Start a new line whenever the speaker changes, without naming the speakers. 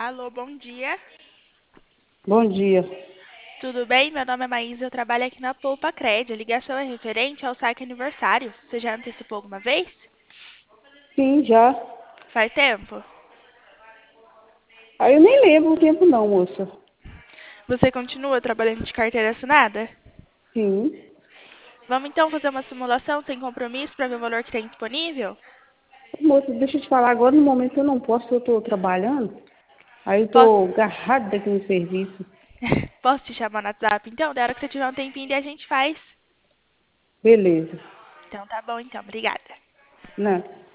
Alô, bom dia.
Bom dia.
Tudo bem? Meu nome é Maísa, eu trabalho aqui na Poupa Cred. A ligação é referente ao saque aniversário. Você já antecipou alguma vez?
Sim, já.
Faz tempo?
Aí eu nem lembro o tempo não, moça.
Você continua trabalhando de carteira assinada?
Sim.
Vamos então fazer uma simulação sem compromisso para ver o valor que tem disponível?
Moça, deixa eu te falar, agora no momento eu não posso, eu estou trabalhando. Aí eu
Posso,
estou agarrada aqui no serviço.
posso te chamar no WhatsApp? Então, da hora que você tiver um tempinho e a gente faz.
Beleza.
Então tá bom, então. Obrigada.
Né?